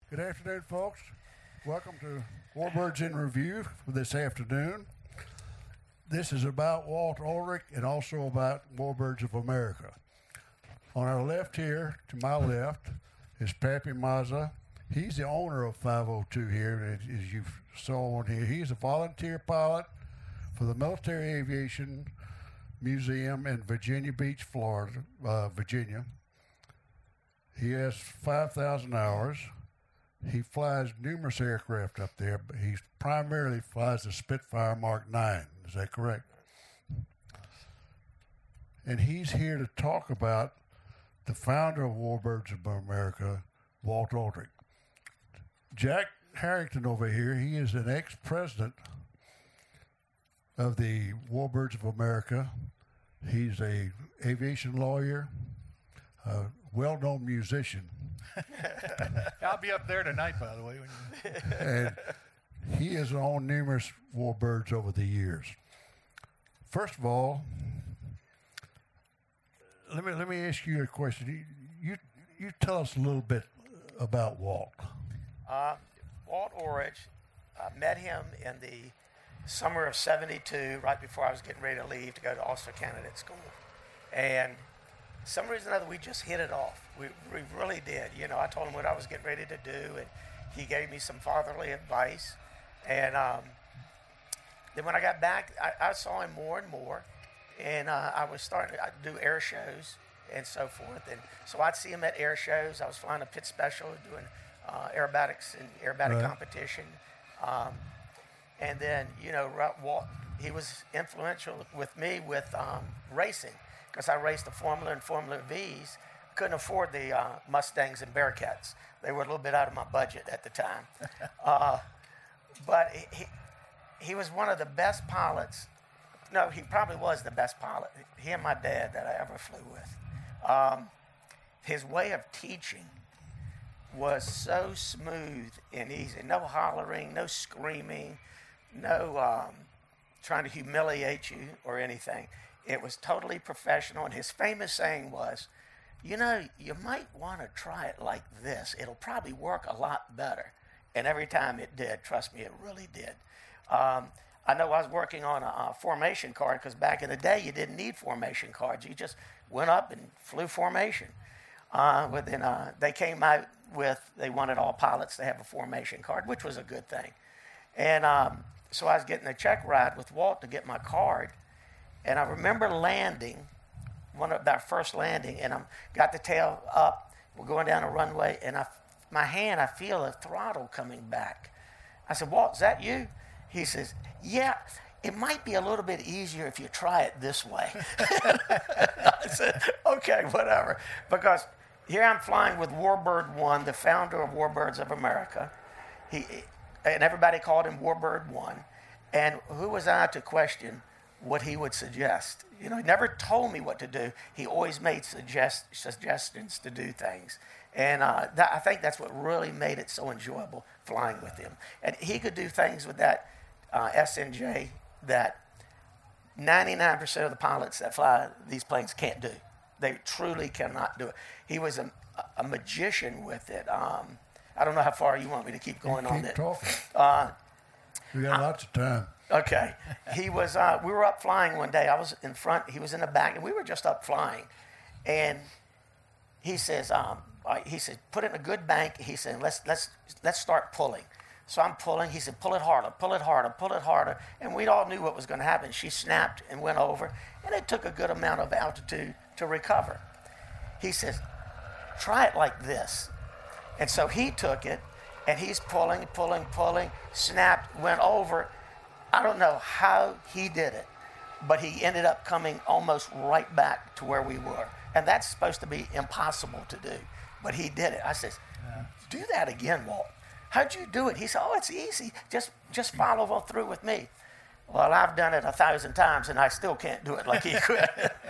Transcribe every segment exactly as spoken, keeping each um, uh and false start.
Good afternoon, folks. Welcome to Warbirds in Review for this afternoon. This is about Walt Ulrich and also about Warbirds of America. On our left here, to my left, is Pappy Mazza. He's the owner of five oh two here, as you saw on here. He's a volunteer pilot for the Military Aviation Museum in Virginia Beach, Florida, uh, Virginia. He has five thousand hours. He flies numerous aircraft up there, but he primarily flies the Spitfire Mark nine. Is that correct? And he's here to talk about the founder of Warbirds of America, Walt Ulrich. Jack Harrington over here, he is an ex-president of the Warbirds of America. He's a aviation lawyer, a well-known musician. I'll be up there tonight, by the way. And he has owned numerous Warbirds over the years. First of all, let me let me ask you a question. You you, you tell us a little bit about Walt. Uh, Walt Ulrich, I met him in the summer of seventy-two, right before I was getting ready to leave to go to officer candidate school. And some reason or other, we just hit it off. We, we really did. You know, I told him what I was getting ready to do, and he gave me some fatherly advice. And um, then when I got back, I, I saw him more and more, and uh, I was starting to do air shows and so forth. And so I'd see him at air shows. I was flying a pit special, doing uh, aerobatics and aerobatic right. competition. Um, and then, you know, Walt, he was influential with me with um, racing, because I raced the Formula and Formula V's. Couldn't afford the uh, Mustangs and Bearcats. They were a little bit out of my budget at the time. uh, but he, he was one of the best pilots. No, he probably was the best pilot, he and my dad, that I ever flew with. Um, his way of teaching was so smooth and easy. No hollering, no screaming, no um, trying to humiliate you or anything. It was totally professional, and his famous saying was, you know, you might want to try it like this. It'll probably work a lot better. And every time it did, trust me, it really did. Um, I know I was working on a, a formation card, because back in the day, you didn't need formation cards. You just went up and flew formation. Uh, but then uh, they came out with, they wanted all pilots to have a formation card, which was a good thing. And um, so I was getting a check ride with Walt to get my card. And I remember landing, one of our first landing, and I got the tail up. We're going down a runway, and I, my hand, I feel a throttle coming back. I said, Walt, is that you? He says, yeah, it might be a little bit easier if you try it this way. I said, okay, whatever. Because here I'm flying with Warbird One, the founder of Warbirds of America. He, and everybody called him Warbird One. And who was I to question what he would suggest? You know, he never told me what to do. He always made suggest, suggestions to do things. And uh, that, I think that's what really made it so enjoyable flying with him. And he could do things with that uh, S N J that ninety-nine percent of the pilots that fly these planes can't do. They truly cannot do it. He was a, a magician with it. Um, I don't know how far you want me to keep going keep on that. talking. Uh, We got I, lots of time. Okay. He was, uh, we were up flying one day. I was in front, he was in the back, and we were just up flying. And he says, um, uh, he said, put it in a good bank. He said, let's, let's, let's start pulling. So I'm pulling. He said, pull it harder, pull it harder, pull it harder. And we all knew what was going to happen. She snapped and went over, and it took a good amount of altitude to recover. He says, try it like this. And so he took it, and he's pulling, pulling, pulling, snapped, went over. I don't know how he did it, but he ended up coming almost right back to where we were. And that's supposed to be impossible to do, but he did it. I says, do that again, Walt. How'd you do it? He said, oh, it's easy. Just just follow through with me. Well, I've done it a thousand times, and I still can't do it like he could.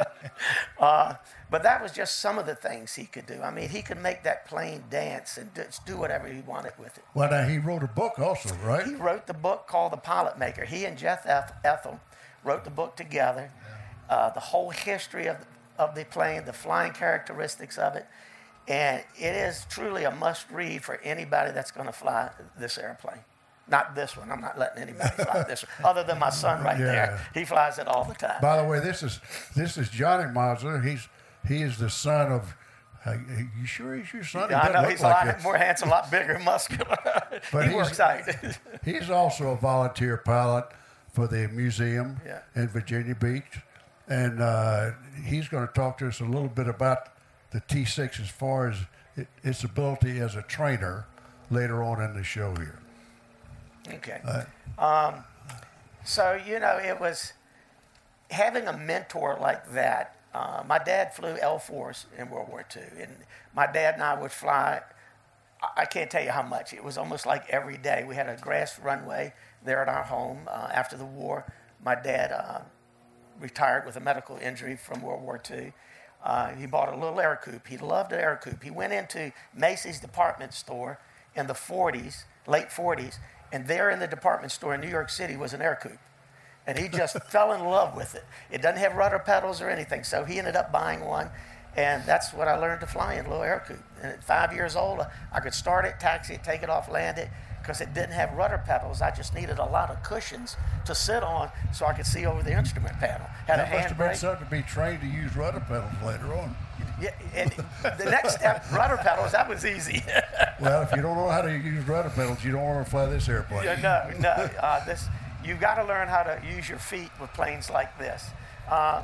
uh, but that was just some of the things he could do. I mean, he could make that plane dance and just do whatever he wanted with it. Well, now, he wrote a book also, right? He wrote the book called The Pilot Maker. He and Jeff Ethel wrote the book together, uh, the whole history of, of the plane, the flying characteristics of it. And it is truly a must-read for anybody that's going to fly this airplane. Not this one. I'm not letting anybody fly this one, other than my son right Yeah. there. He flies it all the time. By the way, this is this is Johnny Mazza. He's he is the son of. Uh, you sure he's your son? He Yeah, I doesn't know look he's like a lot it. more handsome, a lot bigger, and muscular. But he he's- works out. He's also a volunteer pilot for the museum Yeah. in Virginia Beach, and uh, he's going to talk to us a little bit about the T six as far as it, its ability as a trainer later on in the show here. Okay. Uh, Um, so, you know, it was having a mentor like that. Uh, my dad flew L fours in World War Two, and my dad and I would fly. I- I can't tell you how much. It was almost like every day. We had a grass runway there at our home. Uh, after the war, my dad uh, retired with a medical injury from World War Two. Uh, he bought a little air coupe. He loved an air coupe. He went into Macy's department store in the forties, late forties, and there in the department store in New York City was an air coupe. And he just fell in love with it. It doesn't have rudder pedals or anything, so he ended up buying one, and that's what I learned to fly in, a little air coupe. And at five years old, I could start it, taxi it, take it off, land it, because it didn't have rudder pedals. I just needed a lot of cushions to sit on so I could see over the instrument panel. Had a that must have been handbrake. something to be trained to use rudder pedals later on. Yeah, and the next step, rudder pedals, that was easy. Well, if you don't know how to use rudder pedals, you don't want to fly this airplane. Yeah, no, no. Uh, this, you've got to learn how to use your feet with planes like this. Uh,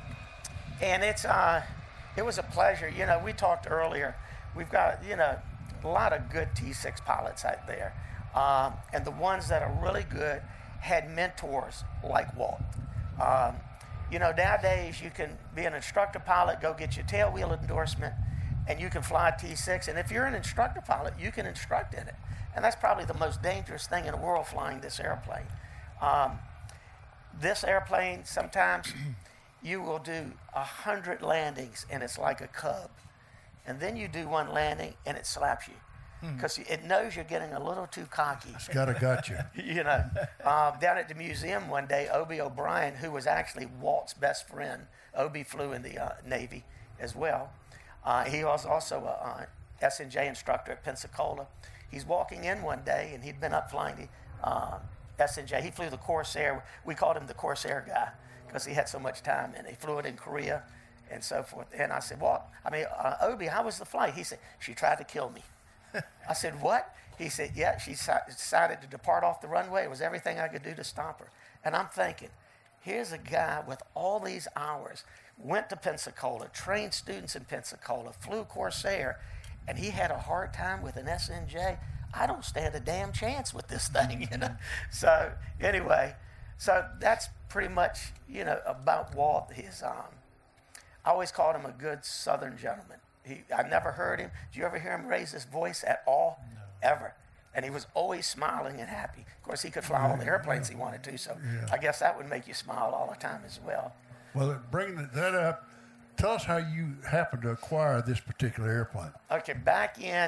and it's, uh, it was a pleasure. You know, we talked earlier. We've got, you know, a lot of good T six pilots out there. Um, and the ones that are really good had mentors like Walt. Um, you know, nowadays you can be an instructor pilot, go get your tailwheel endorsement, and you can fly a T six. And if you're an instructor pilot, you can instruct in it. And that's probably the most dangerous thing in the world, flying this airplane. Um, this airplane, sometimes you will do a hundred landings and it's like a cub. And then you do one landing and it slaps you because it knows you're getting a little too cocky. It's got to got you. You know, uh, down at the museum one day, Obie O'Brien, who was actually Walt's best friend, Obie flew in the uh, Navy as well. Uh, he was also a uh, S N J instructor at Pensacola. He's walking in one day, and he'd been up flying the uh, S N J. He flew the Corsair. We called him the Corsair guy because he had so much time, and he flew it in Korea and so forth. And I said, "What? I mean, uh, Obie, how was the flight?" He said, "She tried to kill me." I said, "What?" He said, "Yeah, she si- decided to depart off the runway. It was everything I could do to stop her." And I'm thinking, here's a guy with all these hours, went to Pensacola, trained students in Pensacola, flew Corsair, and he had a hard time with an S N J. I don't stand a damn chance with this thing, you know. So anyway, so that's pretty much, you know, about Walt. His, um, I always called him a good Southern gentleman. He, I never heard him. Did you ever hear him raise his voice at all? No. Ever. And he was always smiling and happy. Of course, he could fly all the airplanes he wanted to, so Yeah. I guess that would make you smile all the time as well. Well, bringing that up, tell us how you happened to acquire this particular airplane. Okay, back in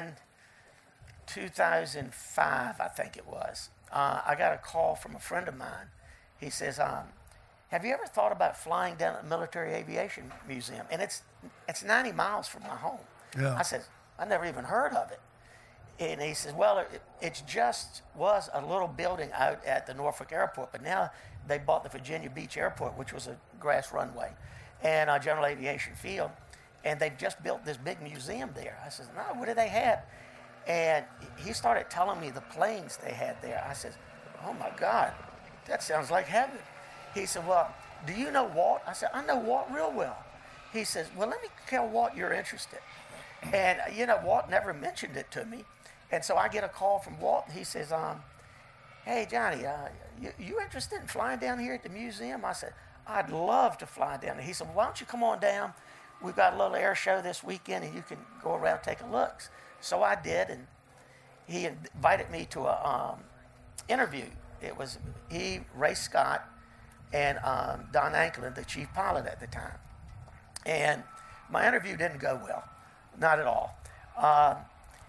two thousand five, I think it was, uh, I got a call from a friend of mine. He says, um, have you ever thought about flying down at the Military Aviation Museum? And it's it's ninety miles from my home. Yeah. I said, I never even heard of it. And he says, well, it, it just was a little building out at the Norfolk Airport, but now they bought the Virginia Beach Airport, which was a grass runway, and a general aviation field, and they've just built this big museum there. I said, no, what do they have? And he started telling me the planes they had there. I said, oh my God, that sounds like heaven. He said, well, do you know Walt? I said, I know Walt real well. He says, well, let me tell Walt you're interested. And, you know, Walt never mentioned it to me. And so I get a call from Walt, and he says, um, hey, Johnny, uh, you, you interested in flying down here at the museum? I said, I'd love to fly down there. He said, why don't you come on down? We've got a little air show this weekend, and you can go around and take a look. So I did, and he invited me to a um, interview. It was he, Ray Scott, and um, Don Anklin, the chief pilot at the time. And my interview didn't go well, not at all. Um,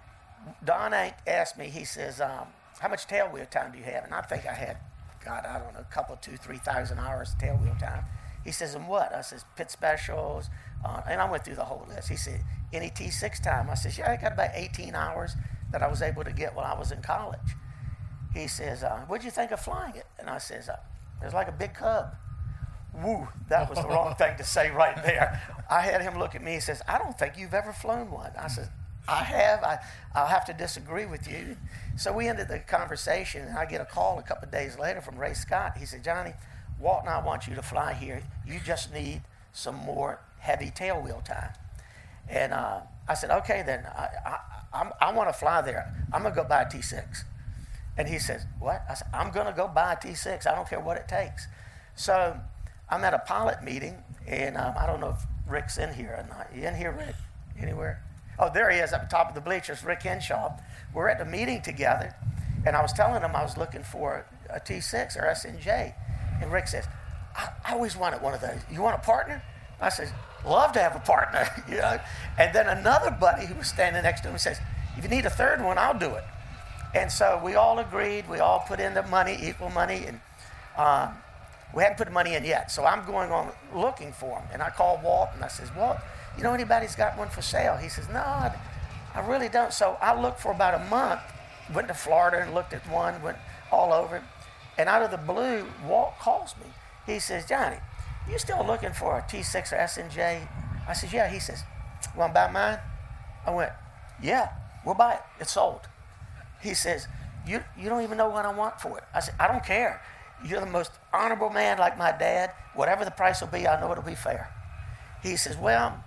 Don Ank asked me, he says, um, how much tailwheel time do you have? And I think I had, God, I don't know, a couple, two, three thousand hours of tailwheel time. He says, and what? I says, pit specials. Uh, and I went through the whole list. He said, any T six time? I says, yeah, I got about eighteen hours that I was able to get while I was in college. He says, uh, what'd you think of flying it? And I says, uh, it was like a big Cub. Woo, that was the wrong thing to say right there. I had him look at me. He says, I don't think you've ever flown one. I said, I have. I, I'll have to disagree with you. So we ended the conversation, and I get a call a couple of days later from Ray Scott. He said, Johnny, Walt and I want you to fly here. You just need some more heavy tailwheel time. And uh, I said, okay, then I, I, I'm, I want to fly there. I'm going to go buy a T six. And he says, what? I said, I'm going to go buy a T six. I don't care what it takes. So I'm at a pilot meeting, and um, I don't know if Rick's in here or not. You in here, Rick? Anywhere? Oh, there he is up top of the bleachers, Rick Henshaw. We're at the meeting together, and I was telling him I was looking for a T six or S N J. And Rick says, I, I always wanted one of those. You want a partner? I said, love to have a partner, you know. And then another buddy who was standing next to him says, if you need a third one, I'll do it. And so we all agreed. We all put in the money, equal money, and um, we hadn't put the money in yet. So I'm going on looking for him. And I called Walt, and I says, Walt, you know anybody's got one for sale? He says, no, I, I really don't. So I looked for about a month, went to Florida and looked at one, went all over. And out of the blue, Walt calls me. He says, Johnny, you still looking for a T six or S N J? I says, yeah. He says, want to buy mine? I went, yeah, we'll buy it. It's sold. He says, you, you don't even know what I want for it. I said, I don't care. You're the most honorable man like my dad. Whatever the price will be, I know it'll be fair. He says, well,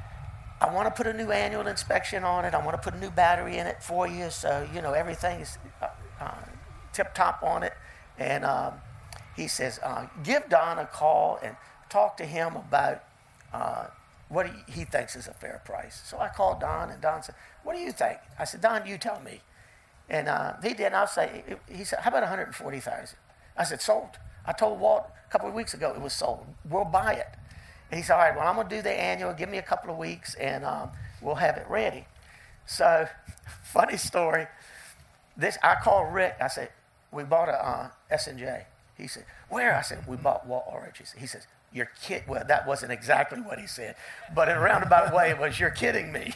I want to put a new annual inspection on it. I want to put a new battery in it for you, so, you know, everything is uh, uh, tip-top on it. And um, he says, uh, give Don a call and talk to him about uh, what he, he thinks is a fair price. So I called Don, and Don said, what do you think? I said, Don, you tell me. And uh, he did, and I'll say, he said, how about one hundred forty thousand dollars? I said, sold. I told Walt a couple of weeks ago it was sold. We'll buy it. And he said, all right, well, I'm going to do the annual. Give me a couple of weeks, and um, we'll have it ready. So, funny story. This I called Rick. I said, we bought a uh, S N J. He said, where? I said, we bought Walt Ulrich. He says, you're kid. Well, that wasn't exactly what he said, but in a roundabout way, it was, you're kidding me.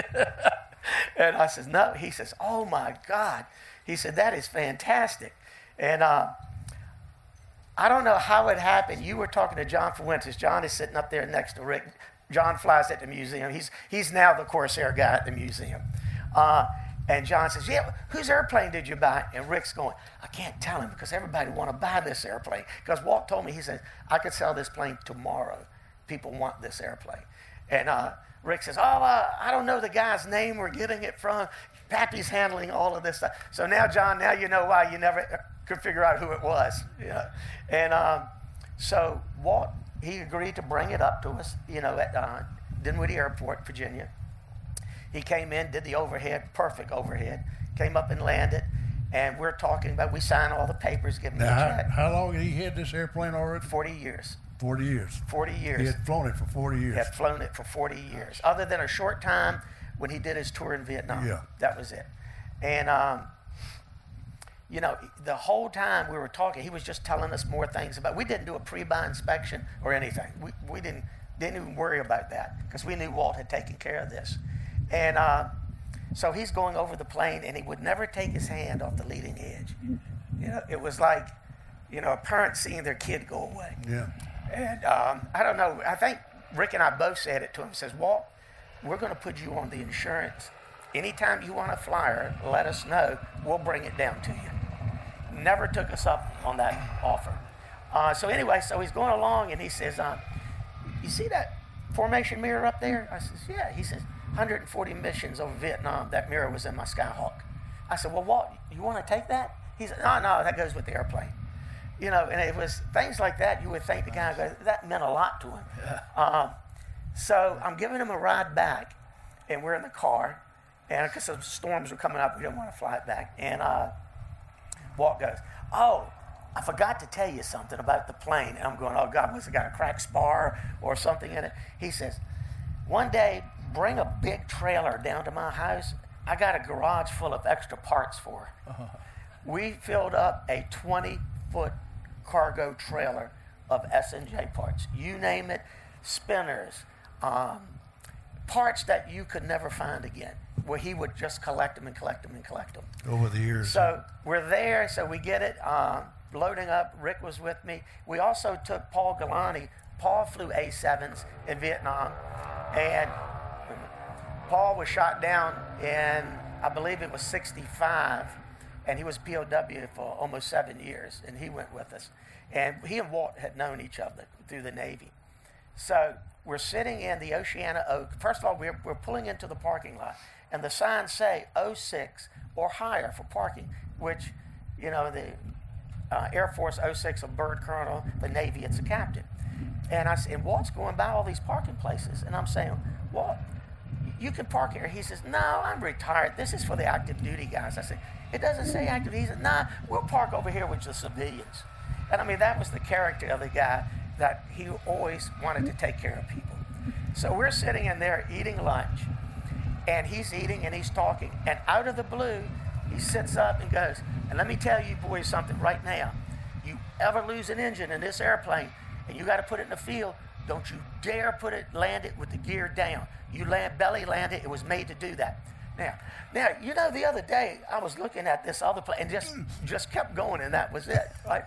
And I said, no. He says, oh, my God. He said, that is fantastic. And uh, I don't know how it happened. You were talking to John Fuentes. John is sitting up there next to Rick. John flies at the museum. He's, he's now the Corsair guy at the museum. Uh, and John says, yeah, whose airplane did you buy? And Rick's going, I can't tell him because everybody want to buy this airplane. Because Walt told me, he said, I could sell this plane tomorrow. People want this airplane. And uh, Rick says, oh, uh, I don't know the guy's name we're getting it from. Pappy's handling all of this stuff. So now, John, now you know why you never could figure out who it was. You know? And um, so Walt, he agreed to bring it up to us, you know, at uh, Dinwiddie Airport, Virginia. He came in, did the overhead, perfect overhead, came up and landed, and we're talking about, we signed all the papers, give him the Now, check. how, how long had he had this airplane already? forty years. forty years. forty years. He had flown it for forty years. He had flown it for forty years, other than a short time when he did his tour in Vietnam. Yeah. That was it. And, um, you know, the whole time we were talking, he was just telling us more things about, we didn't do a pre-buy inspection or anything. We, we didn't, didn't even worry about that because we knew Walt had taken care of this. And uh, so he's going over the plane, and he would never take his hand off the leading edge. You know, it was like, you know, a parent seeing their kid go away. Yeah. And um, I don't know, I think Rick and I both said it to him. He says, Walt, we're going to put you on the insurance. Anytime you want a flyer, let us know. We'll bring it down to you. Never took us up on that offer. Uh, so anyway, so he's going along, and he says, uh, you see that formation mirror up there? I says, yeah. He says, one hundred forty missions over Vietnam. That mirror was in my Skyhawk. I said, well, Walt, you want to take that? He said, no, no, that goes with the airplane. You know, and it was things like that. You would think the guy, goes, that meant a lot to him. Yeah. Um, so I'm giving him a ride back, and we're in the car, and because the storms were coming up, we didn't want to fly it back. And uh, Walt goes, oh, I forgot to tell you something about the plane. And I'm going, oh, God, must have got a cracked spar or something in it. He says, one day, bring a big trailer down to my house. I got a garage full of extra parts for it. Uh-huh. We filled up a twenty-foot cargo trailer of S N J parts. You name it, spinners, um, parts that you could never find again, where he would just collect them and collect them and collect them. Over the years. So we're there, so we get it, um, loading up. Rick was with me. We also took Paul Galani. Paul flew A sevens in Vietnam, and Paul was shot down in, I believe it was sixty-five, and he was P O W for almost seven years, and he went with us. And he and Walt had known each other through the Navy. So we're sitting in the Oceana Oak. First of all, we're, we're pulling into the parking lot, and the signs say oh six or higher for parking, which, you know, the uh, Air Force oh six, a bird colonel, the Navy, it's a captain. And I and Walt's going by all these parking places, and I'm saying, Walt, you can park here. He says, no, I'm retired. This is for the active duty guys. I said, it doesn't say active. He said, nah, we'll park over here with the civilians. And I mean, that was the character of the guy, that he always wanted to take care of people. So we're sitting in there eating lunch, and he's eating and he's talking. And out of the blue, he sits up and goes, and let me tell you boys something right now. You ever lose an engine in this airplane and you got to put it in the field, don't you dare put it, land it with the gear down. You land, belly land it, it was made to do that. Now, now, you know, the other day I was looking at this other plane and just, just kept going, and that was it, right?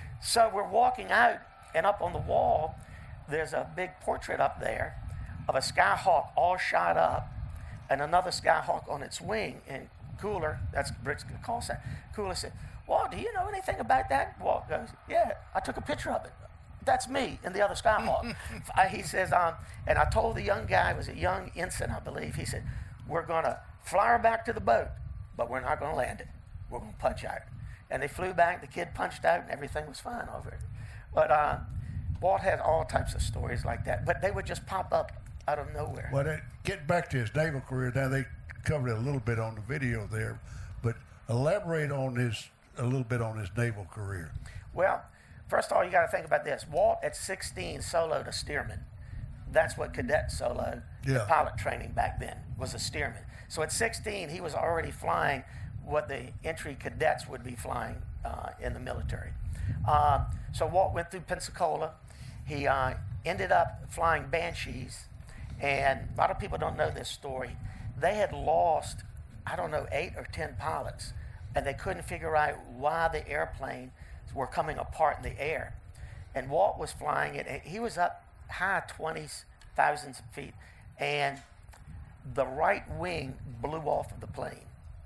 So we're walking out, and up on the wall, there's a big portrait up there of a Skyhawk all shot up, and another Skyhawk on its wing. And Cooler, that's Rick's call sign, Cooler said, Walt, do you know anything about that? Walt goes, yeah, I took a picture of it. That's me and the other Skyhawk. I, he says, um, and I told the young guy, it was a young ensign, I believe, he said, we're going to fly her back to the boat, but we're not going to land it. We're going to punch out. And they flew back, the kid punched out, and everything was fine over it. But uh, Walt had all types of stories like that, but they would just pop up out of nowhere. Well, that, getting back to his naval career, now they covered it a little bit on the video there, but elaborate on his a little bit on his naval career. Well, first of all, you got to think about this. Walt at sixteen soloed a steerman. That's what cadet soloed. Yeah. The pilot training back then was a steerman. So at sixteen, he was already flying what the entry cadets would be flying uh, in the military. Uh, so Walt went through Pensacola. He uh, ended up flying Banshees, and a lot of people don't know this story. They had lost, I don't know, eight or ten pilots, and they couldn't figure out why the airplanes were coming apart in the air. And Walt was flying it, and he was up high twenties, thousands of feet, and the right wing blew off of the plane.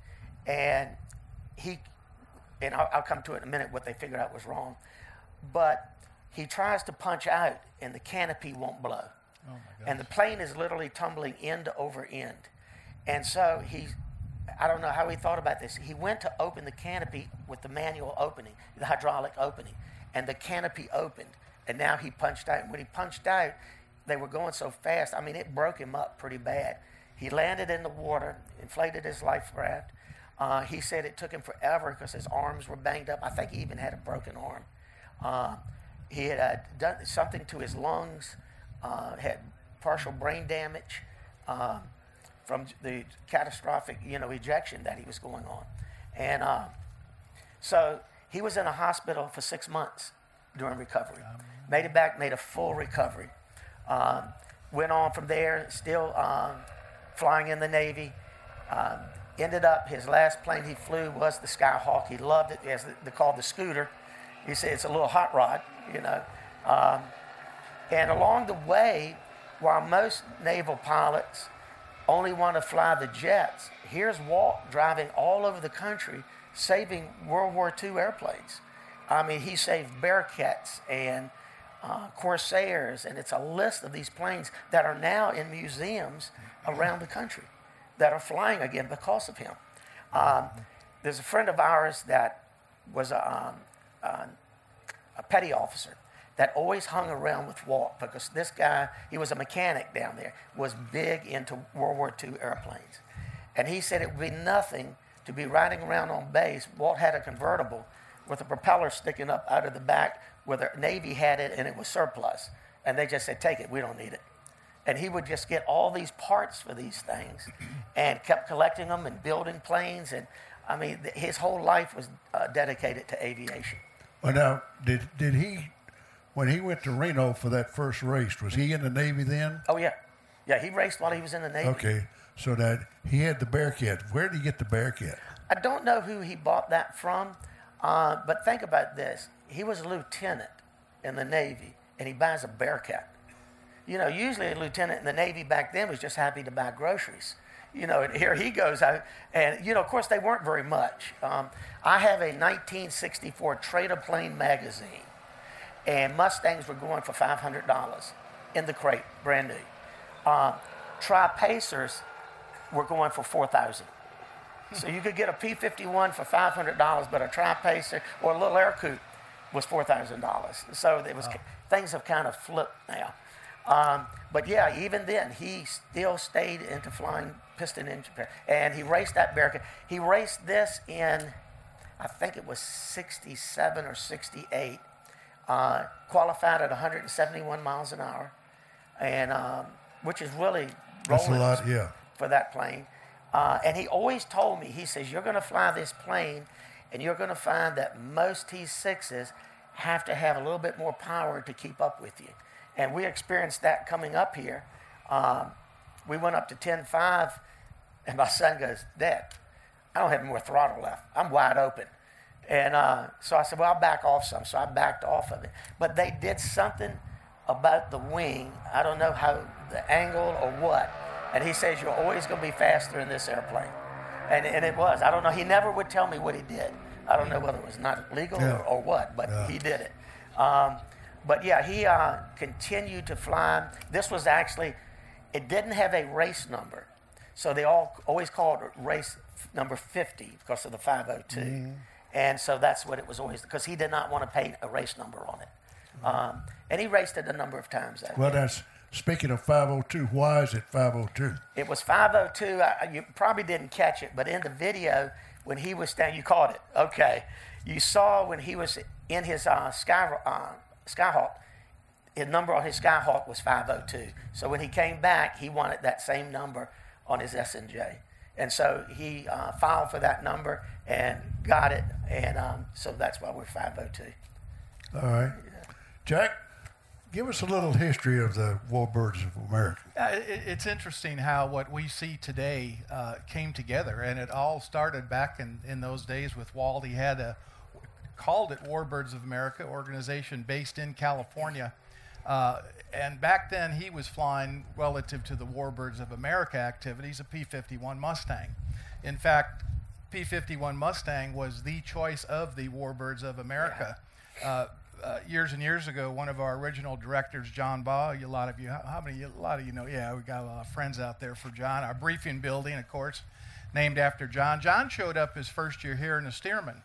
And he, and I'll, I'll come to it in a minute what they figured out was wrong, but he tries to punch out and the canopy won't blow. Oh my gosh. And the plane is literally tumbling end over end. And so he, I don't know how he thought about this. He went to open the canopy with the manual opening, the hydraulic opening, and the canopy opened. And now he punched out. And when he punched out, they were going so fast. I mean, it broke him up pretty bad. He landed in the water, inflated his life raft. Uh, he said it took him forever because his arms were banged up. I think he even had a broken arm. Uh, he had uh, done something to his lungs, uh, had partial brain damage uh, from the catastrophic, you know, ejection that he was going on. And uh, so he was in a hospital for six months during recovery. Made it back, made a full recovery. Um, went on from there, still um, flying in the Navy. Um, ended up, his last plane he flew was the Skyhawk. He loved it. As they called the scooter. He said it's a little hot rod, you know. Um, and along the way, while most naval pilots only want to fly the jets, here's Walt driving all over the country, saving World War Two airplanes. I mean, he saved Bearcats and uh, Corsairs, and it's a list of these planes that are now in museums around the country that are flying again because of him. Um, there's a friend of ours that was a, um, uh, a petty officer that always hung around with Walt because this guy, he was a mechanic down there, was big into World War Two airplanes. And he said it would be nothing to be riding around on base. Walt had a convertible with a propeller sticking up out of the back where the Navy had it and it was surplus. And they just said, take it, we don't need it. And he would just get all these parts for these things and kept collecting them and building planes. And I mean, th- his whole life was uh, dedicated to aviation. Well, now, did, did he, when he went to Reno for that first race, was he in the Navy then? Oh, yeah. Yeah, he raced while he was in the Navy. Okay, so that he had the Bearcat. Where did he get the Bearcat? I don't know who he bought that from, uh, but think about this. He was a lieutenant in the Navy, and he buys a Bearcat. You know, usually a lieutenant in the Navy back then was just happy to buy groceries. You know, and here he goes out, and, you know, of course, they weren't very much. Um, I have a nineteen sixty-four Trader Plane magazine, and Mustangs were going for five hundred dollars in the crate, brand new. Um, Tri-Pacers were going for four thousand dollars. So you could get a P fifty-one for five hundred dollars, but a Tri-Pacer or a little air coupe was four thousand dollars. So it was, wow. Things have kind of flipped now. Um, but yeah, even then, he still stayed into flying piston engine, and he raced that Bearcat. He raced this in, I think it was sixty-seven or sixty-eight, uh, qualified at one hundred seventy-one miles an hour, and um, which is really That's rolling a lot, yeah. for that plane. Uh, and he always told me, he says, you're going to fly this plane, and you're going to find that most T sixes have to have a little bit more power to keep up with you. And we experienced that coming up here. Um, we went up to ten five, and my son goes, Dad, I don't have any more throttle left. I'm wide open. And uh, so I said, well, I'll back off some. So I backed off of it. But they did something about the wing. I don't know how, the angle or what. And he says, you're always going to be faster in this airplane. And, and it was. I don't know. He never would tell me what he did. I don't know whether it was not legal yeah. or, or what, but yeah. he did it. Um, But yeah, he uh, continued to fly. This was actually, it didn't have a race number. So they all always called it race number fifty because of the five oh two. Mm-hmm. And so that's what it was always, because he did not want to paint a race number on it. Mm-hmm. Um, and he raced it a number of times that Well, day. that's, speaking of five oh two, why is it five oh two? It was five oh two. I, you probably didn't catch it, but in the video, when he was standing, you caught it. Okay. You saw when he was in his uh, sky, uh, Skyhawk, his number on his Skyhawk was five oh two. So when he came back, he wanted that same number on his S N J. And so he uh, filed for that number and got it. And um, so that's why we're five oh two. All right. Yeah. Jack, give us a little history of the Warbirds of America. Uh, it, it's interesting how what we see today uh, came together. And it all started back in, in those days with Walt. He had a called it Warbirds of America, organization based in California. Uh, and back then he was flying, relative to the Warbirds of America activities, a P fifty-one Mustang. In fact, P fifty-one Mustang was the choice of the Warbirds of America. Yeah. Uh, uh, years and years ago, one of our original directors, John Baugh, a lot of you, how many, a lot of you know, yeah, we got a lot of friends out there for John. Our briefing building, of course, named after John. John showed up his first year here in a Stearman.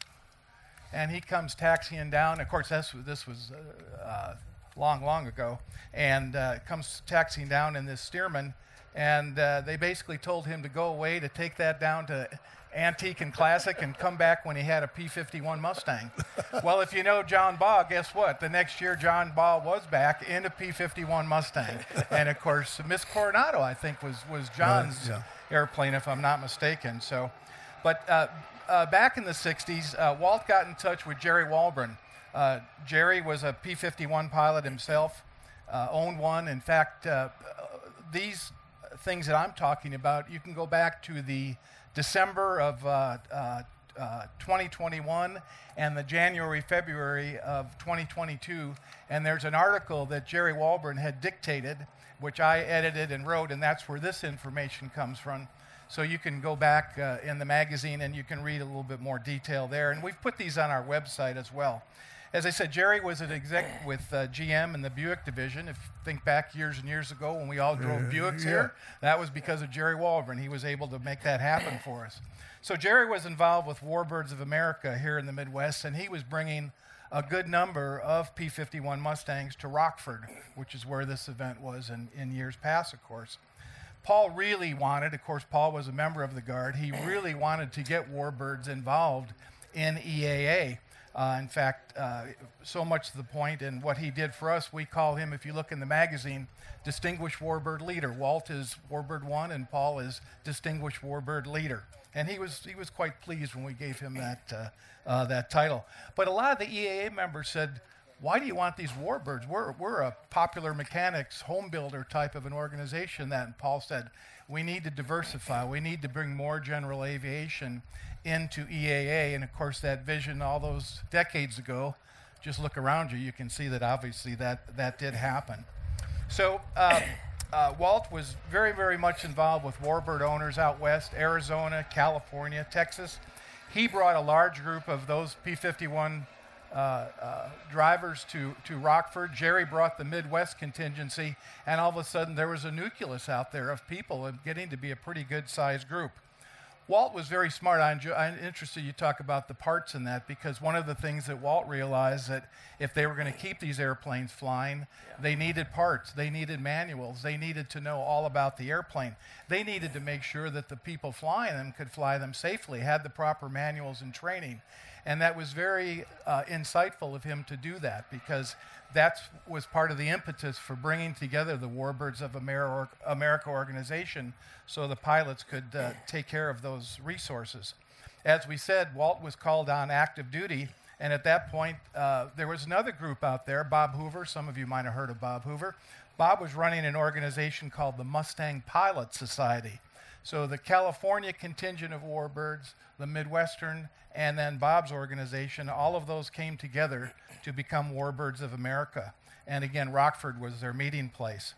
And he comes taxiing down. Of course, this, this was uh, uh, long, long ago. And uh, comes taxiing down in this Stearman. And uh, they basically told him to go away, to take that down to Antique and Classic and come back when he had a P fifty-one Mustang. Well, if you know John Baugh, guess what? The next year, John Baugh was back in a P fifty-one Mustang. And, of course, Miss Coronado, I think, was, was John's right, yeah. airplane, if I'm not mistaken. So, but... Uh, Uh, back in the sixties, uh, Walt got in touch with Jerry Walburn. Uh, Jerry was a P fifty-one pilot himself, uh, owned one. In fact, uh, these things that I'm talking about, you can go back to the December of uh, uh, uh, twenty twenty-one and the January, February of twenty twenty-two, and there's an article that Jerry Walburn had dictated, which I edited and wrote, and that's where this information comes from. So you can go back uh, in the magazine and you can read a little bit more detail there. And we've put these on our website as well. As I said, Jerry was an exec with uh, G M in the Buick division. If you think back years and years ago when we all drove uh, Buicks yeah. here, that was because of Jerry Walburn. He was able to make that happen for us. So Jerry was involved with Warbirds of America here in the Midwest, and he was bringing a good number of P fifty-one Mustangs to Rockford, which is where this event was in, in years past, of course. Paul really wanted, of course, Paul was a member of the Guard, he really wanted to get Warbirds involved in E A A. Uh, in fact, uh, so much to the point, and what he did for us, we call him, if you look in the magazine, Distinguished Warbird Leader. Walt is Warbird one, and Paul is Distinguished Warbird Leader. And he was he was quite pleased when we gave him that uh, uh, that title. But a lot of the E A A members said, why do you want these warbirds? We're, we're a popular mechanics home builder type of an organization. That, and Paul said, we need to diversify. We need to bring more general aviation into E A A. And of course, that vision all those decades ago, just look around you, you can see that obviously that, that did happen. So uh, uh, Walt was very, very much involved with warbird owners out west, Arizona, California, Texas. He brought a large group of those P fifty-one Uh, uh, drivers to, to Rockford. Jerry brought the Midwest contingency, and all of a sudden there was a nucleus out there of people and getting to be a pretty good-sized group. Walt was very smart. I enjoy, I'm interested you talk about the parts in that, because one of the things that Walt realized that if they were going to keep these airplanes flying, yeah. they needed parts, they needed manuals, they needed to know all about the airplane. They needed to make sure that the people flying them could fly them safely, had the proper manuals and training. And that was very uh, insightful of him to do that, because that was part of the impetus for bringing together the Warbirds of Amer- America organization so the pilots could uh, take care of those resources. As we said, Walt was called on active duty, and at that point, uh, there was another group out there, Bob Hoover. Some of you might have heard of Bob Hoover. Bob was running an organization called the Mustang Pilot Society. So the California contingent of Warbirds, the Midwestern, and then Bob's organization, all of those came together to become Warbirds of America. And again, Rockford was their meeting place.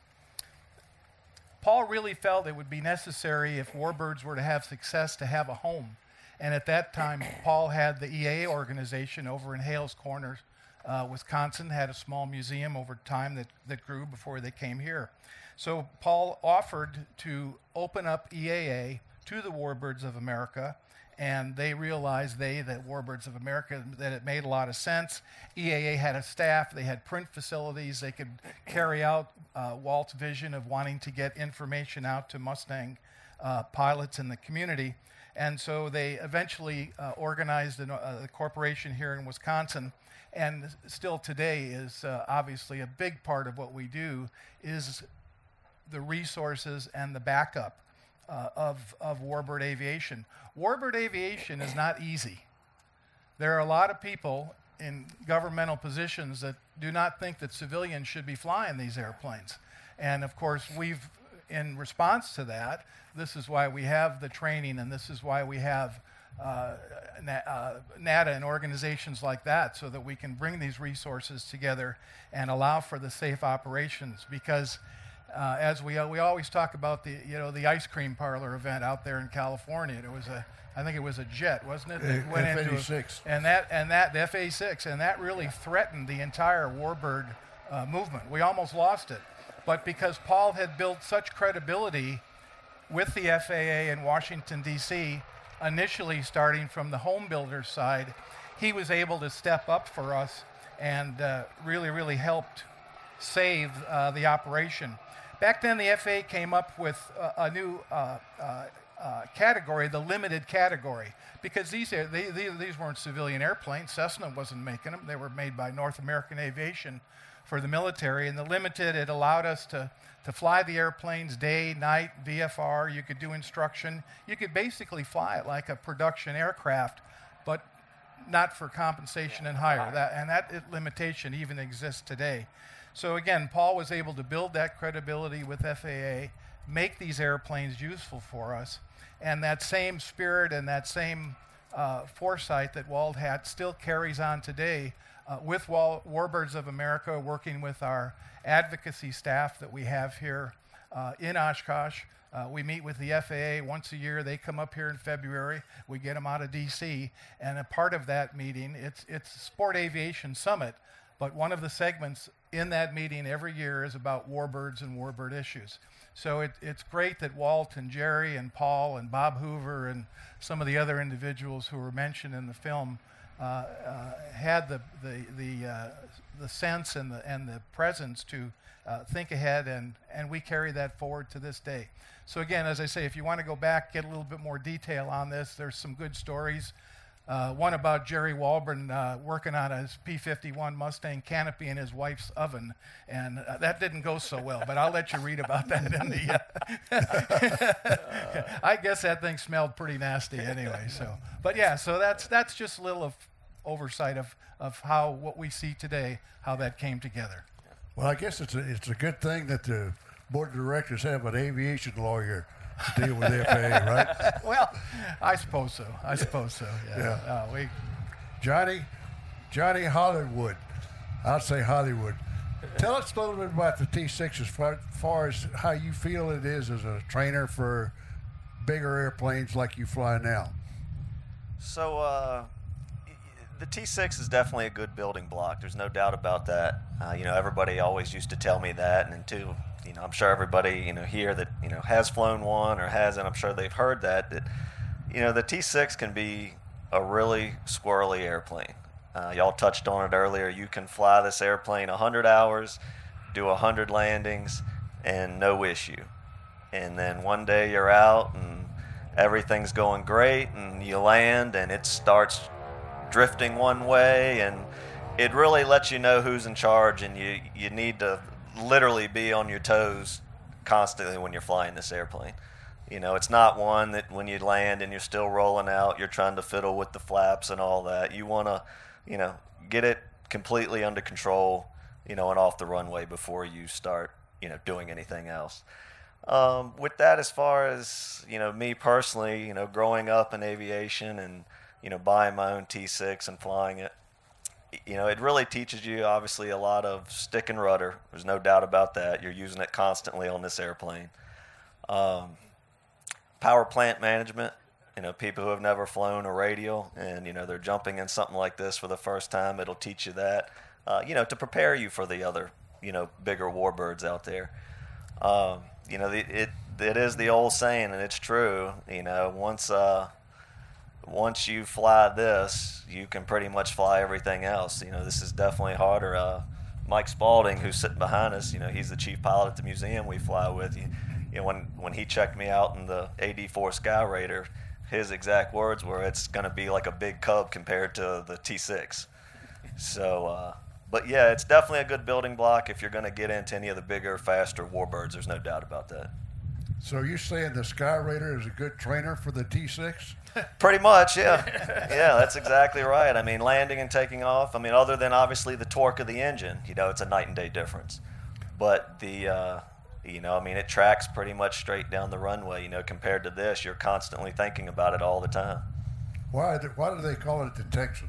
Paul really felt it would be necessary, if Warbirds were to have success, to have a home. And at that time, Paul had the E A A organization over in Hales Corners, uh, Wisconsin, had a small museum over time that, that grew before they came here. So Paul offered to open up E A A to the Warbirds of America, and they realized, they, that Warbirds of America, that it made a lot of sense. E A A had a staff, they had print facilities, they could carry out uh, Walt's vision of wanting to get information out to Mustang uh, pilots in the community. And so they eventually uh, organized an, uh, a corporation here in Wisconsin, and still today is uh, obviously a big part of what we do is the resources and the backup uh, of, of Warbird aviation. Warbird aviation is not easy. There are a lot of people in governmental positions that do not think that civilians should be flying these airplanes. And of course, we've, in response to that, this is why we have the training, and this is why we have uh, uh, NATA and organizations like that, so that we can bring these resources together and allow for the safe operations. Because Uh, as we uh, we always talk about the you know the ice cream parlor event out there in California. It was a I think it was a jet, wasn't it? That went F into eighty-six. a, and that and that the F eighty-six, and that really threatened the entire Warbird uh, movement. We almost lost it, but because Paul had built such credibility with the F A A in Washington D C, initially starting from the home builder side, he was able to step up for us and uh, really really helped save uh, the operation. Back then, the F A A came up with a, a new uh, uh, uh, category, the limited category, because these, are, they, they, these weren't civilian airplanes. Cessna wasn't making them. They were made by North American Aviation for the military. And the limited, it allowed us to, to fly the airplanes day, night, V F R. You could do instruction. You could basically fly it like a production aircraft, but not for compensation and hire. That, and that limitation even exists today. So again, Paul was able to build that credibility with F A A, make these airplanes useful for us, and that same spirit and that same uh, foresight that Walt had still carries on today uh, with Wal- Warbirds of America, working with our advocacy staff that we have here uh, in Oshkosh. Uh, we meet with the F A A once a year. They come up here in February. We get them out of D C, and a part of that meeting, it's it's Sport Aviation Summit, but one of the segments in that meeting every year is about warbirds and warbird issues. So it, it's great that Walt and Jerry and Paul and Bob Hoover and some of the other individuals who were mentioned in the film uh, uh, had the the the, uh, the sense and the and the presence to uh, think ahead, and and we carry that forward to this day. So again, as I say, if you want to go back, get a little bit more detail on this, there's some good stories. Uh, one about Jerry Walburn uh, working on his P fifty-one Mustang canopy in his wife's oven, and uh, that didn't go so well, but I'll let you read about that in the... Uh, I guess that thing smelled pretty nasty anyway, so... But yeah, so that's that's just a little of oversight of, of how what we see today, how that came together. Well, I guess it's a, it's a good thing that the board of directors have an aviation lawyer to deal with the F A A, right? Well, I suppose so. I suppose so. Yeah. Yeah. Uh, we, Johnny, Johnny Hollywood, I'd say Hollywood. Tell us a little bit about the T six as far, far as how you feel it is as a trainer for bigger airplanes like you fly now. So uh, the T six is definitely a good building block. There's no doubt about that. Uh, you know, everybody always used to tell me that, and too, you know, I'm sure everybody you know here that you know has flown one or hasn't, I'm sure they've heard that. That you know, the T six can be a really squirrely airplane. Uh, y'all touched on it earlier. You can fly this airplane one hundred hours, do one hundred landings, and no issue. And then one day you're out and everything's going great, and you land and it starts drifting one way, and it really lets you know who's in charge, and you, you need to literally be on your toes constantly when you're flying this airplane. You know, it's not one that when you land and you're still rolling out, you're trying to fiddle with the flaps and all that. You want to, you know, get it completely under control, you know, and off the runway before you start, you know, doing anything else. Um, with that, as far as, you know, me personally, you know, growing up in aviation and, you know, buying my own T six and flying it, you know, it really teaches you, obviously, a lot of stick and rudder. There's no doubt about that. You're using it constantly on this airplane. Um, power plant management, you know, people who have never flown a radial and, you know, they're jumping in something like this for the first time, it'll teach you that, uh, you know, to prepare you for the other, you know, bigger warbirds out there. Um, you know, the, it it is the old saying, and it's true, you know, once uh, once you fly this, you can pretty much fly everything else. You know, this is definitely harder. Uh, Mike Spalding, who's sitting behind us, you know, he's the chief pilot at the museum we fly with. You, you know, when, when he checked me out in the A D four Sky Raider, his exact words were, it's going to be like a big Cub compared to the T six. So, uh, but yeah, it's definitely a good building block if you're going to get into any of the bigger, faster warbirds. There's no doubt about that. So you're saying the Sky Raider is a good trainer for the T six? Pretty much, yeah. Yeah, that's exactly right. I mean, landing and taking off, I mean, other than obviously the torque of the engine, you know, it's a night and day difference. But the, uh, you know, I mean, it tracks pretty much straight down the runway. You know, compared to this, you're constantly thinking about it all the time. Why, why do they call it the Texan?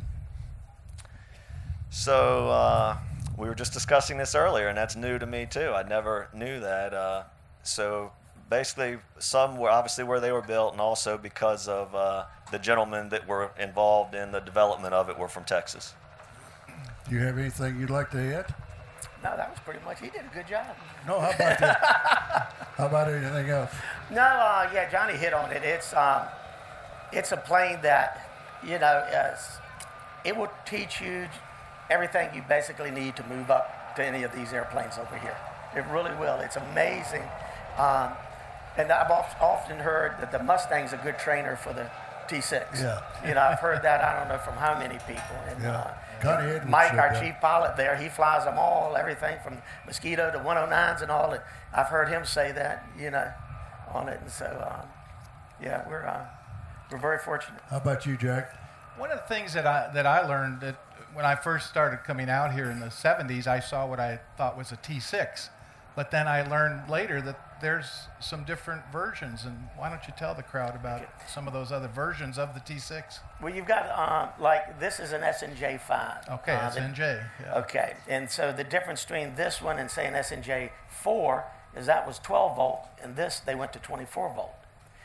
So uh, we were just discussing this earlier, and that's new to me too. I never knew that. Uh, so basically, some were obviously where they were built, and also because of uh, the gentlemen that were involved in the development of it were from Texas. Do you have anything you'd like to add? No, that was pretty much, he did a good job. No, how about that? How about anything else? No, uh, yeah, Johnny hit on it. It's um, it's a plane that, you know, is, it will teach you everything you basically need to move up to any of these airplanes over here. It really will. It's amazing. Um, and I've often heard that the Mustang's a good trainer for the T six. Yeah. You know, I've heard that, I don't know from how many people. And, Yeah. uh, Connie Edwards Mike, said our that. chief pilot there, he flies them all, everything from Mosquito to one oh nines and all. And I've heard him say that, you know, on it. And so, um, yeah, we're uh, we're very fortunate. How about you, Jack? One of the things that I that I learned that when I first started coming out here in the seventies, I saw what I thought was a T six, but then I learned later that there's some different versions. And why don't you tell the crowd about some of those other versions of the T six? Well, you've got um, like this is an S N J five. Okay, uh, S N J. Yeah. Okay, and so the difference between this one and say an S N J four is that was twelve volt, and this they went to twenty-four volt.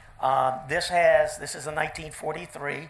Um, this has this is a nineteen forty-three.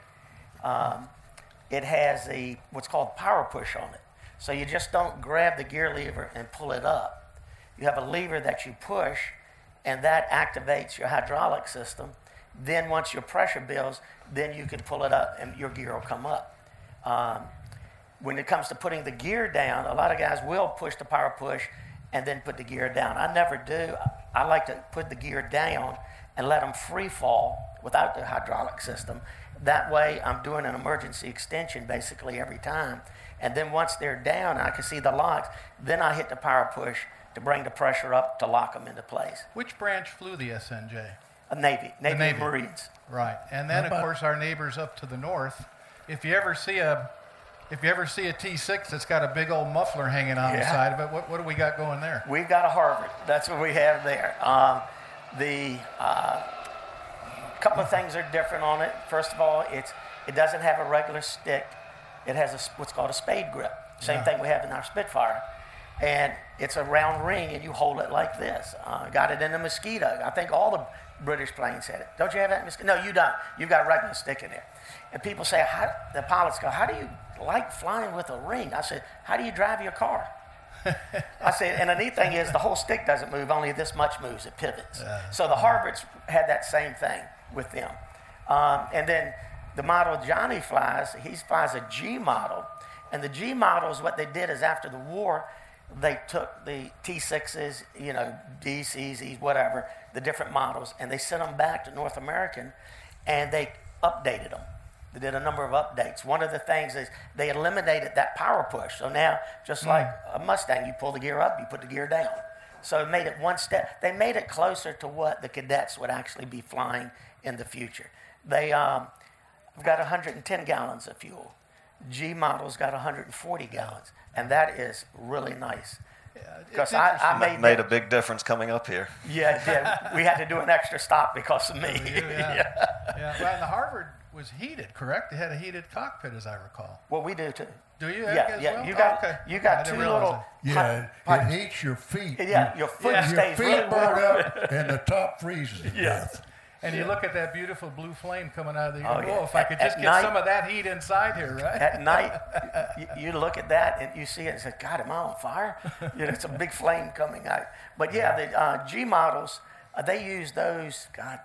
Um, it has a what's called power push on it. So you just don't grab the gear lever and pull it up. You have a lever that you push, and that activates your hydraulic system. Then once your pressure builds, then you can pull it up and your gear will come up. Um, when it comes to putting the gear down, a lot of guys will push the power push and then put the gear down. I never do. I like to put the gear down and let them free fall without the hydraulic system. That way I'm doing an emergency extension basically every time. And then once they're down, I can see the locks, then I hit the power push to bring the pressure up to lock them into place. Which branch flew the S N J? A Navy, Navy, Navy. Marines. Right. And then, How of about- course, our neighbors up to the north. If you ever see a If you ever see a T six that's got a big old muffler hanging on the Yeah. side of it, what, what do we got going there? We've got a Harvard. That's what we have there. Um, the uh, couple of things are different on it. First of all, it's it doesn't have a regular stick. It has a, what's called a spade grip. Same Yeah. thing we have in our Spitfire. And it's a round ring, and you hold it like this. Uh, got it in the Mosquito. I think all the British planes had it. Don't you have that in Mosquito? No, you don't. You've got a regular stick in there. And people say, how, the pilots go, how do you like flying with a ring? I said, how do you drive your car? I said, and the neat thing is the whole stick doesn't move, only this much moves, it pivots. Yeah. So the Harvards had that same thing with them. Um, and then the model Johnny flies, he flies a G model. And the G models, what they did is after the war, they took the T sixes, you know, D, Cs, Es, whatever, the different models, and they sent them back to North American, and they updated them. They did a number of updates. One of the things is they eliminated that power push. So now, just Mm. like a Mustang, you pull the gear up, you put the gear down. So it made it one step. They made it closer to what the cadets would actually be flying in the future. They um, have got one hundred ten gallons of fuel. G model's got one hundred forty gallons, and that is really nice. Because I, I made Made a that- big difference coming up here. Yeah, yeah, we had to do an extra stop because of me. Yeah. yeah. Well, and the Harvard was heated, correct? It had a heated cockpit, as I recall. Well, we do too. Do you? Yeah, as yeah. well? You got Oh, okay. you I got didn't two realize little. that. Yeah, pi- it pi- heats your feet. Yeah, your foot Yeah. Your stays feet really burn warm. up, and the top freezes to Yeah. death. And you look at that beautiful blue flame coming out of the. Oh, Oh, yeah. if I could At- just at get night- some of that heat inside here, right? At night, you, you look at that and you see it and say, God, am I on fire? You know, it's a big flame coming out. But yeah, the uh, G models, uh, they use those, God,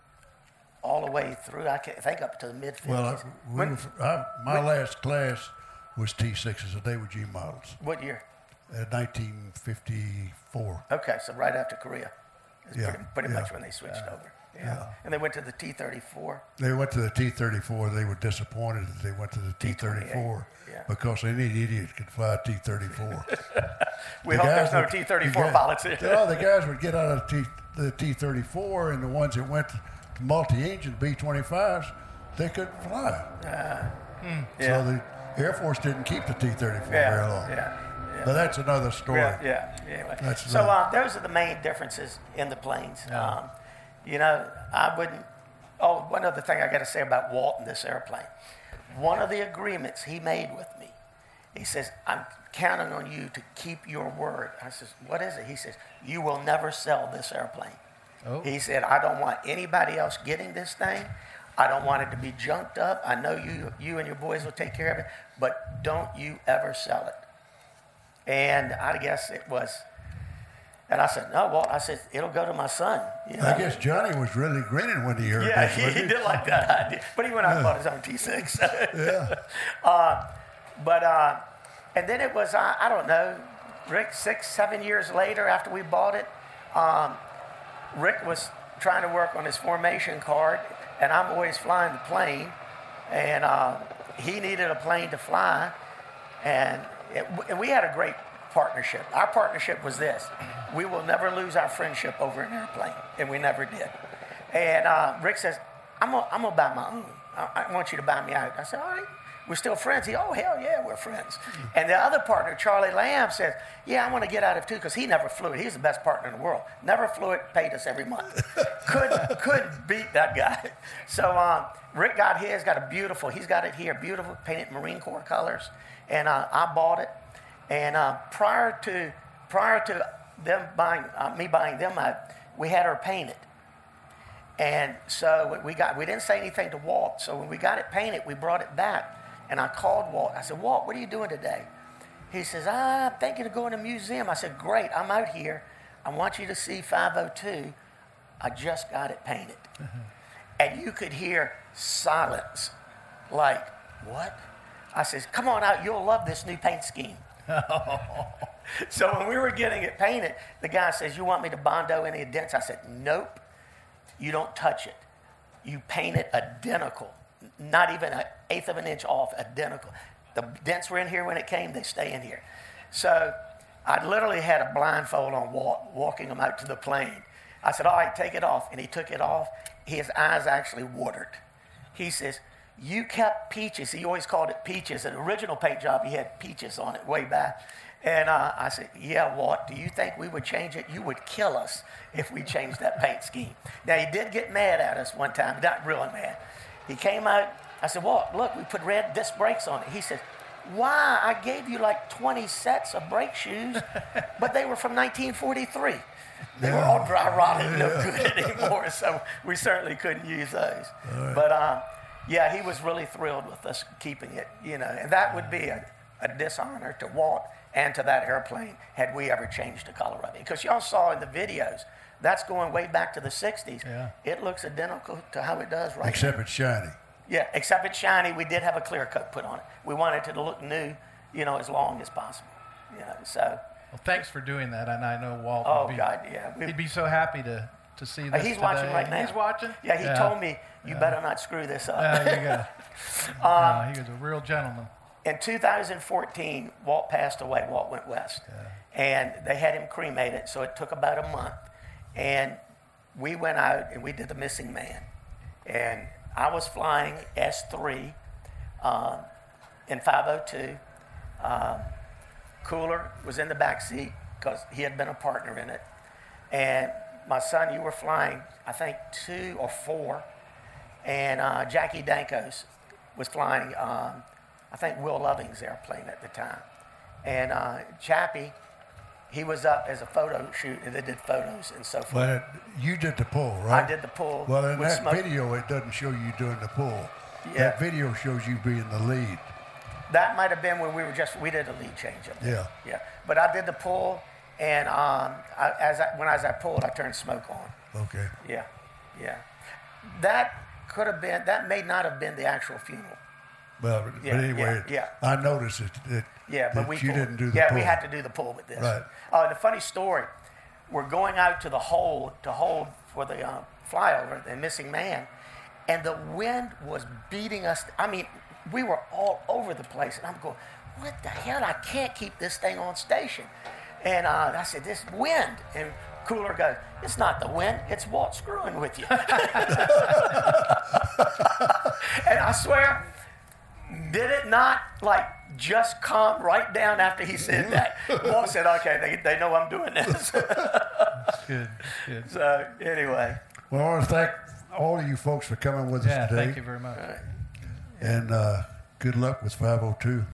all the way through, I can't think up to the mid fifties. Well, I, we When- were, I, my last class was T sixes, and they were G models. What year? Uh, nineteen fifty-four. Okay, so right after Korea. Is Yeah, pretty, pretty yeah. much when they switched over. Yeah. Yeah. And they went to the T thirty-four. They went to the T thirty-four. They were disappointed that they went to the T thirty-four yeah. because any idiot could fly a T thirty-four. We The hope there's guys no would- T thirty-four the guy- pilots here. No, the guys would get out of the T, the T thirty-four, and the ones that went to multi-engine B twenty-fives, they couldn't fly. Yeah. So the Air Force didn't keep the T thirty-four yeah, very long. yeah, yeah. But that's another story. Yeah, yeah. Anyway. That's so right. uh, those are the main differences in the planes. Yeah. Um, you know, I wouldn't. Oh, one other thing I got to say about Walt and this airplane. One of the agreements he made with me, he says, "I'm counting on you to keep your word." I says, "What is it?" He says, "You will never sell this airplane." Oh. He said, "I don't want anybody else getting this thing. I don't want it to be junked up. I know you, you and your boys will take care of it, but don't you ever sell it." And I guess it was, and I said, "No, well," I said, "it'll go to my son." You know? I guess Johnny was really grinning when he heard Yeah, this. he, wasn't he did like that idea. But he went out and bought his own T six. Yeah. uh, but, uh, and then it was, uh, I don't know, Rick, six, seven years later after we bought it, um, Rick was trying to work on his formation card, and I'm always flying the plane, and uh, he needed a plane to fly, and, it, and we had a great partnership. Our partnership was this: we will never lose our friendship over an airplane, and we never did. And uh, Rick says, I'm gonna, I'm gonna buy my own. I, I want you to buy me out. I said, all right. We're still friends. He, oh, hell yeah, we're friends. And the other partner, Charlie Lamb, says, yeah, I want to get out of it too, because he never flew it. He's the best partner in the world. Never flew it, paid us every month. couldn't, couldn't beat that guy. So um, Rick got his, got a beautiful, he's got it here, beautiful, painted Marine Corps colors. And uh, I bought it. And uh, prior to prior to them buying, uh, me buying them out, we had her painted. And so we got, we didn't say anything to Walt. So when we got it painted, we brought it back. And I called Walt. I said, Walt, what are you doing today? He says, ah, I'm thinking of going to a museum. I said, great, I'm out here. I want you to see five oh two. I just got it painted. Mm-hmm. And you could hear silence, like, what? I says, come on out, you'll love this new paint scheme. So when we were getting it painted, the guy says, you want me to Bondo any dents? I said, nope, you don't touch it. You paint it identical. Not even an eighth of an inch off, identical. The dents were in here when it came, they stay in here. So I literally had a blindfold on Walt, walking him out to the plane. I said, all right, take it off. And he took it off. His eyes actually watered. He says, you kept Peaches. He always called it Peaches. An original paint job, he had Peaches on it way back. And uh, I said, yeah, Walt, do you think we would change it? You would kill us if we changed that paint scheme. Now, he did get mad at us one time, not really mad. He came out, I said, Walt, look, we put red disc brakes on it. He said, why? I gave you like twenty sets of brake shoes, but they were from nineteen forty-three. They were all dry rotted, no good anymore, so we certainly couldn't use those. Right. But um, yeah, he was really thrilled with us keeping it, you know, and that would be a, a dishonor to Walt and to that airplane had we ever changed the color of it. Because y'all saw in the videos, that's going way back to the sixties. Yeah. It looks identical to how it does right Except now. it's shiny. Yeah, except it's shiny. We did have a clear coat put on it. We wanted it to look new, you know, as long as possible. You know, so. Well, thanks for doing that, and I know Walt Oh, would be, God, yeah. We, he'd be so happy to, to see this He's today. watching right now. He's watching? Yeah, he yeah. told me, you yeah. better not screw this up. There you go. um, no, he was a real gentleman. In two thousand fourteen, Walt passed away. Walt went west. Yeah. And they had him cremated, so it took about a month. And we went out and we did the missing man. And I was flying S three um, in five oh two. Um, Cooler was in the back seat because he had been a partner in it. And my son, you were flying, I think, two or four. And uh, Jackie Dankos was flying, um, I think, Will Loving's airplane at the time. And uh, Chappie, he was up as a photo shoot, and they did photos and so forth. But you did the pull, right? I did the pull. Well, in with that smoke. video, it doesn't show you doing the pull. Yeah. That video shows you being the lead. That might have been when we were just, we did a lead change up there. Yeah. Yeah. But I did the pull, and um, I, as I, when as I pulled, I turned smoke on. Okay. Yeah. Yeah. That could have been, that may not have been the actual funeral. Well, Yeah, but anyway, yeah, I noticed it, that, Yeah, but that we you pulled. didn't do the yeah, pull. we had to do the pull with this. Right. Uh, the funny story, we're going out to the hole to hold for the uh, flyover, the missing man, and the wind was beating us. I mean, we were all over the place, and I'm going, what the hell? I can't keep this thing on station. And uh, I said, this wind. And Cooler goes, it's not the wind, it's Walt screwing with you. And I swear, did it not like just calm right down after he said that? Walt said, okay, they, they know I'm doing this. Good, good. So anyway. Well, I want to thank all of you folks for coming with Yeah, us today. thank you very much. And uh, good luck with five oh two.